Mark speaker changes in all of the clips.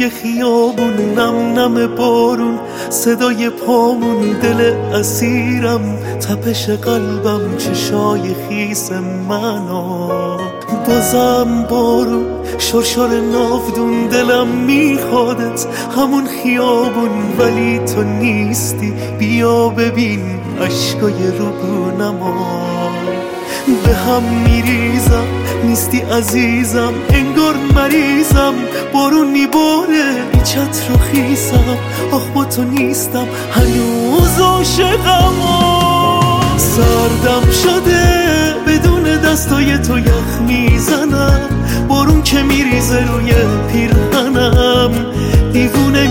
Speaker 1: توی خیابون نم نم بارون، صدای پامون دل اسیرم، تپش قلبم چشای خیس منو. بازم بارون شرشر ناودون، دلم میخوادت همون خیابون ولی تو نیستی. بیا ببین عشقای روبونما به هم میریزم، نیستی عزیزم انگار مریضم. بارون میباره بی چتر و خیسم، آخ با تو نیستم هنوز عاشقم. سردم شده بدون دستای تو یخ میزنم، بارون که میریزه روی پیرهنم دیوونه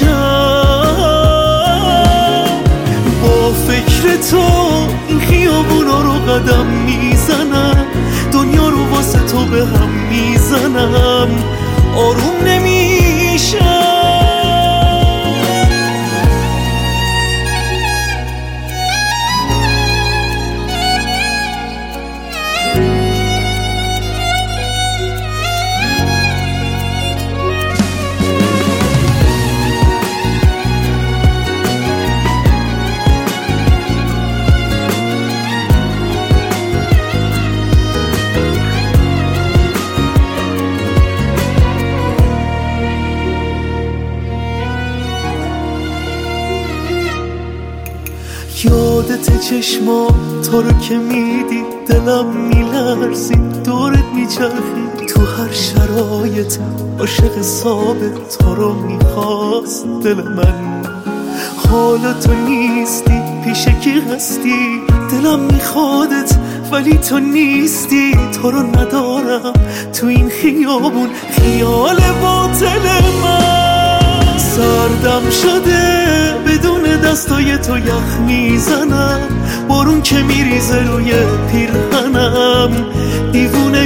Speaker 1: میشم. با فکر تو این خیابونا رو قدم میزنم، دنیا رو واسه تو به هم میزنم، آروم نمیشم. یادت چشما تو رو که میدی دلم میلرزید، دورت میچرخید تو هر شرایط، عاشق ثابت تو رو میخواست دل من. حالا تو نیستی پیش کی هستی، دلم میخوادت ولی تو نیستی. تو رو ندارم تو این خیابون، خیال باطل من. سردم شده بدون دستای تو یخ میزنم، بارون که میریزه روی پیرهنم دیوونه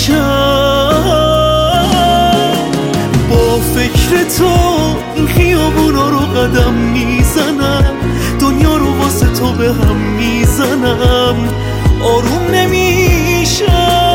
Speaker 1: میشم. با فکر تو این خیابونا رو قدم میزنم، دنیا رو واسه تو به هم میزنم، آروم نمیشم.